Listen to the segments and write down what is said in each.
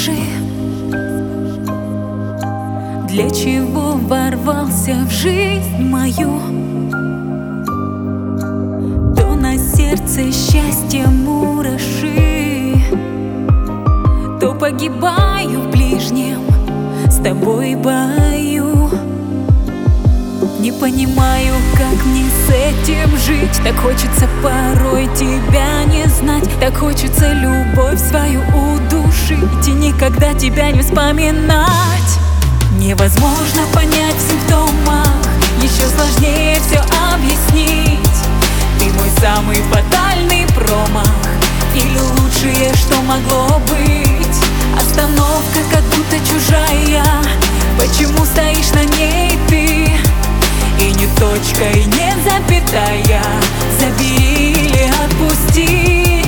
скажи, для чего ворвался в жизнь мою? То на сердце счастье мураши, то погибаю в ближнем с тобой бою. Не понимаю, как мне с этим жить. Так хочется порой тебя не знать, так хочется любовь свою удушить и никогда тебя не вспоминать. Невозможно понять в симптомах, еще сложнее все объяснить. Ты мой самый фатальный промах, или лучшее, что могло быть. Остановка как будто чужая, почему стоишь на ней ты? И не точка, и не запятая, забери или отпусти.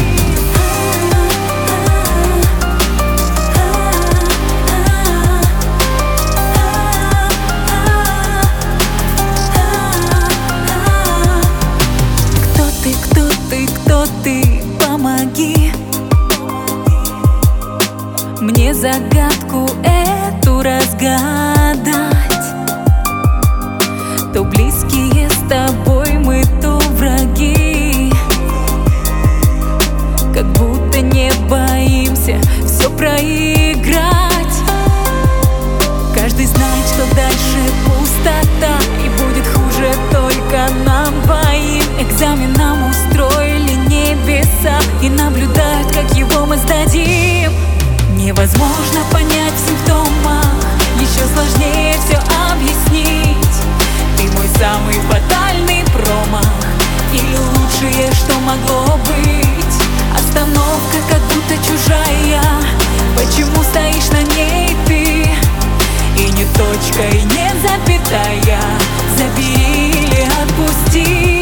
Кто ты, помоги мне загадку эту разгадать. То близкие с тобой мы, то враги, как будто не боимся все проиграть. Каждый знает, что дальше пустота, и будет хуже только нам двоим. Экзамен нам устроили небеса и наблюдают, как его мы сдадим. Невозможно понять в симптомах, еще сложнее все объяснить. Ты мой самый фатальный промах, или лучшее, что могло быть. Остановка как будто чужая, почему стоишь на ней ты? И не точка, и не запятая, забери или отпусти.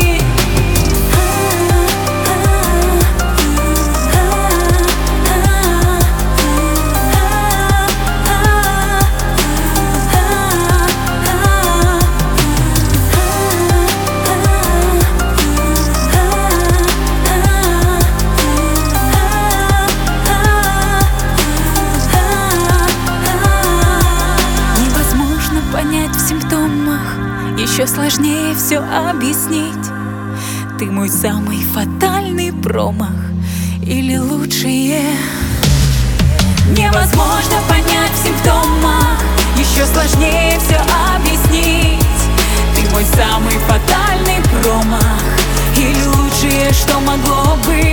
В симптомах еще сложнее все объяснить. Ты мой самый фатальный промах, или лучшее. Невозможно понять в симптомах, еще сложнее все объяснить. Ты мой самый фатальный промах, или лучшее, что могло быть.